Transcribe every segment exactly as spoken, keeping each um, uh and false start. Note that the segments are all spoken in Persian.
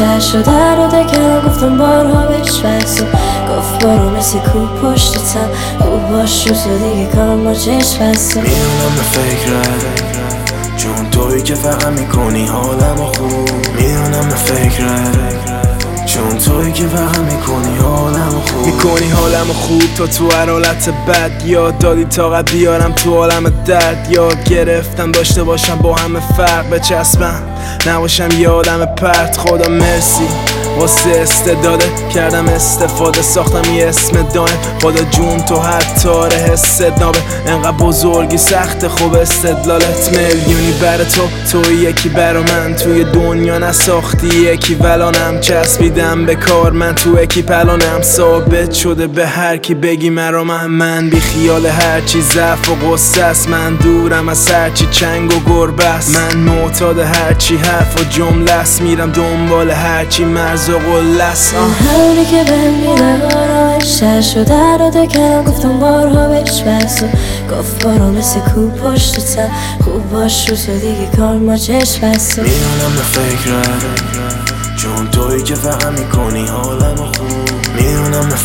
شهر شده رو دکرم گفتم بارها بهش بس و گفت بارو مثل کوب پشت تم خوب باش رو تو دیگه کارم با چشم بسته. میدونم به فکرت چون تویی که فقط میکنی حالمو خوب. میدونم به فکرت چون تویی که فقط میکنی حالمو خوب. میکنی حالمو خوب تا تو هر حالت بد یاد دادی طاقت بیارم تو عالم درد. یاد گرفتم داشته باشم با همه فرق بچسبم نباشم یه آدم پرت. خدا مرسی واسه استعداده کردم استفاده ساختم یه اسم دایم. خدا جون تو هر تاره حست نابه انقدر بزرگی سخت خوب استدلالت میلیونی بر تو توی یکی برا من توی دنیا نساختی یکی ولانم چسبیدم به کار من تو یکی پلانم ثابت شده به هر کی بگی مرا من من بی خیال هرچی ضعف و غصه است. من دورم از هرچی چنگ و گربه است. من معتاد هرچی حرف و جمله است. میرم دنبال هرچی مرز و قله است. همونی که بهم میده آرامش شهر شده رو دکرم گفتم بارها بهش بس و گفت بارو مثل کوب پشت تم خوب باش رو تو دیگه کار ما چشم بسته. میدونم به فکرت چون تویی که فقط میکنی حالمو خوب. میدونم به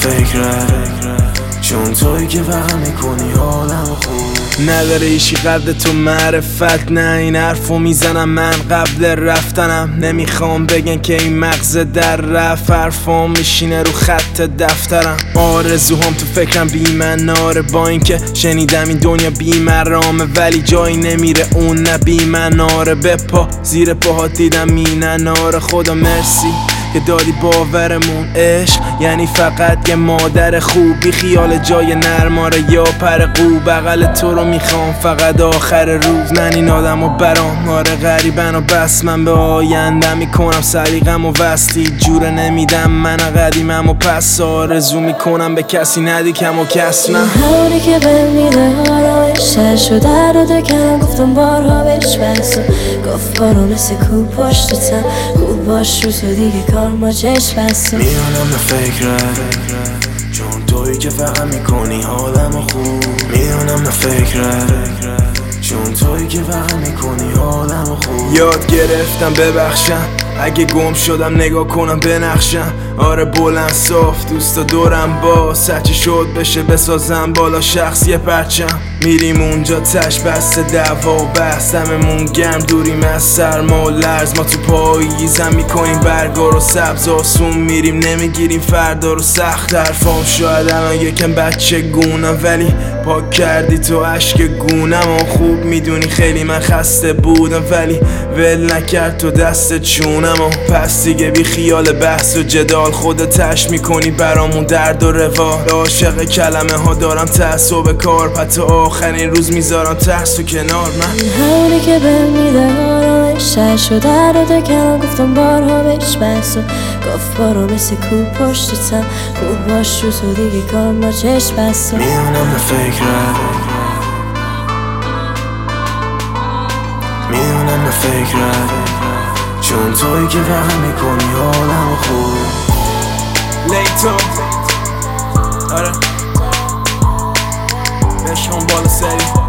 فکرت چون تویی که فقط میکنی حالمو خوب. نداره ایشی قدر تو معرفت نه این حرفو میزنم من قبل رفتنم. نمیخوام بگن که این مغز در رفت حرفام میشینه رو خط دفترم. آرزوهام تو فکرم بی‌مناره با اینکه شنیدم این دنیا بی‌مرامه ولی جایی نمیره اون نه بی‌مناره. به پا زیر پاها دیدم مینناره. خدا مرسی که دادی باورمون عشق یعنی فقط یه مادر خوب. بی خیال جای نرماره یا پر قو بغل تو رو میخوام فقط آخر روز. من این آدم و برام آره غریبن و بس من به آینده میکنم سلیقم و وستی جوره نمیدم من قدیمم و پس آرزو میکنم به کسی ندی کم و کس. من همونی که بهم میده آرامش شهر شده رو دکرم گفتم بارها بهش بس و گفت بارو مثل کوب پشت تم خوب باش رو تو دیگه کار ما چشم بسته. میدونم به فکرت چون تویی که فقط میکنی حالمو خوب. میدونم به فکرت چون تویی که فقط میکنی حالمو خوب. یاد گرفتم ببخشم اگه گم شدم نگاه کنم بنقشم. آره بلند صاف دوستا دورم با سچی شد بشه بسازم بالا شخص یه پرچم. میریم اونجا تش بسته دعوا و بحث هممون گرم دوریم از سرما و لرز. ما تو پاییزم میکنیم برگار و سبز آسون میریم نمیگیریم فردا رو سخت. حرفام شاید الان یکم بچه گونم ولی پاک کردی تو عشق گونم و خوب میدونی خیلی من خسته بودم ولی ول نکرد تو دست چونم و پس دیگه بی خیال بحث و جدال خودت تش میکنی برامون درد و روال. عاشق کلمه ها دارم تعصب کار پت آخرین روز میذارم ترس و کنار. من همونی که بهم میده آرامش شهر شده رو دکرم گفتم بارها بهش بس و گفت بارو مثل کوب پشت تم خوب باش رو تو دیگه کار ما چشم بسته. میدونم به فکرت میدونم به فکرت چون تویی که فقط میکنی حالمو خوب. لیتو آره بشم بالا سری